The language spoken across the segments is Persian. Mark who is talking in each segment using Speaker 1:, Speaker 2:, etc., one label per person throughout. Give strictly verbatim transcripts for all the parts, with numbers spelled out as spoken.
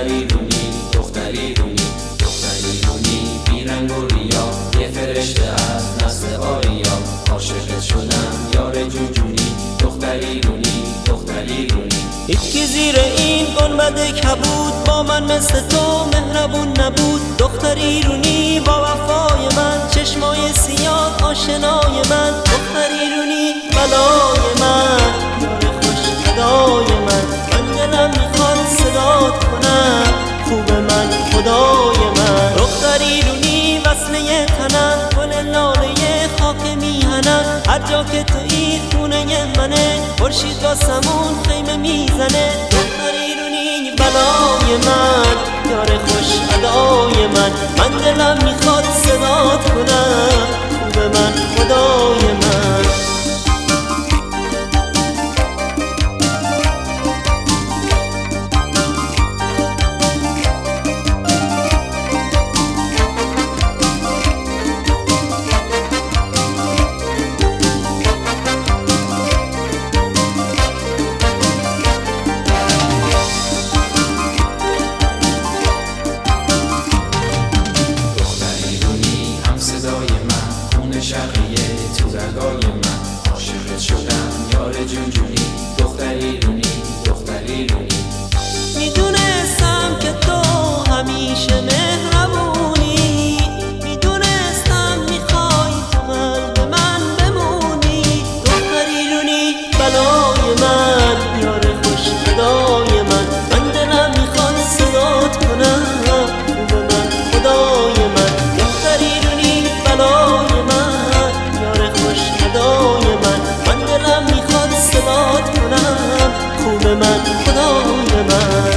Speaker 1: دختری رونی دختری رونی دختری رونی بیرنگ و ریا یه فرشته از نسل آریا عاشقت شدم یار جونجونی دختری رونی دختری رونی
Speaker 2: هیچکی زیر این گنبد کبود با من مثل تو مهربون نبود دختری رونی با وفای من چشمای سیاه آشنای من دختری رونی بلای من یار خوش ادای من من دلم میخواد صدات کنم خوب من خدای من دختری رونی وصله تنم گل لاله خاک میهنم هر جا که تویی خونه منه خورشید واسمون خیمه میزنه دختری رونی بلای من یار خوش ادای من من دلم میخواد صدات کنم خوب من خدای من
Speaker 1: شقیه تو رگای من عاشقت شدم یار جونجونی دختری رونی دختری رونی
Speaker 2: میدونستم که تو همیشه مهربونی میدونستم میخوای تو قلب من بمونی دختری رونی بلای من یار خوش ادای من من دلم میخواد صدات کنم خوب من خدای من دختری رونی بلای من خدای من من دلم میخواد صدات کنم خوب من خدای من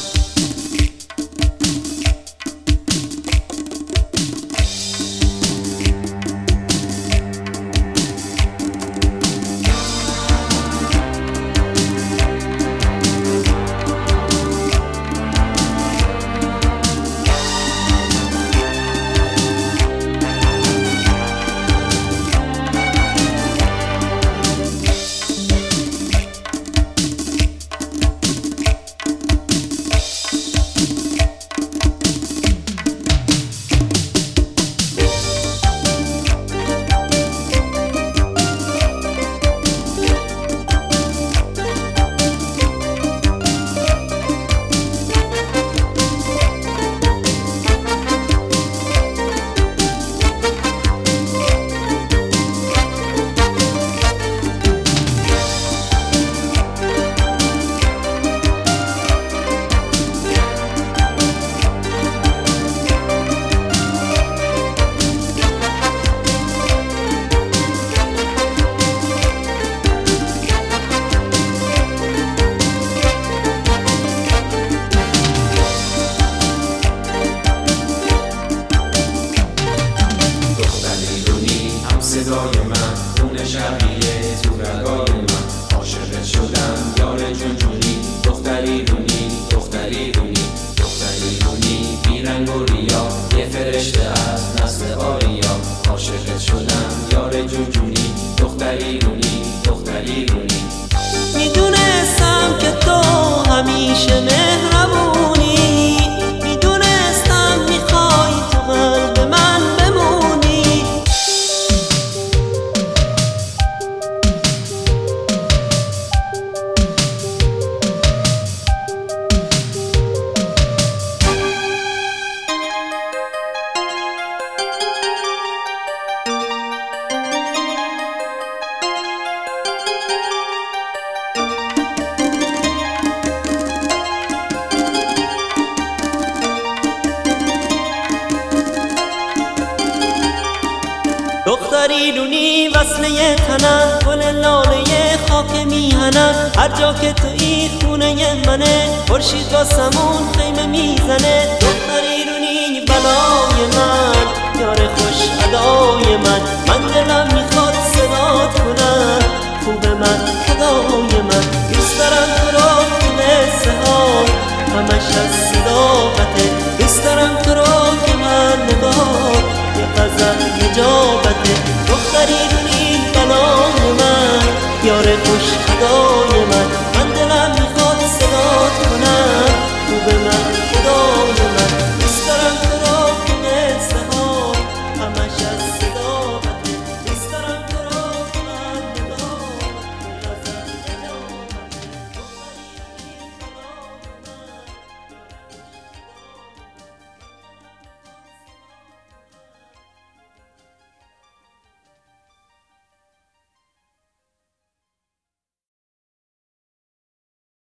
Speaker 1: صدای من خون شقیه تو رگای من عاشقت شدم یار جونجونی دختری رونی دختری رونی دختری رونی بیرنگ و ریا یه فرشته از نسل آریا عاشقت شدم یار جونجونی دختری رونی دختری رونی
Speaker 2: میدونستم که تو همیشه مهربونی میدونستم میخوای تو قلب من بمونی دختری رونی وصله تنم گل لاله خاک میهنم هر جا که تویی خونه منه خورشید واسمون خیمه میزنه دختری رونی بلای من یار خوش ادای من من دلم میخواد صدات کنم خوب من خدای من دوست دارم تو رو تو قصه ها همش از صداقته دوست دارم تو رو که هر نگاه یه غزل نجابته دختری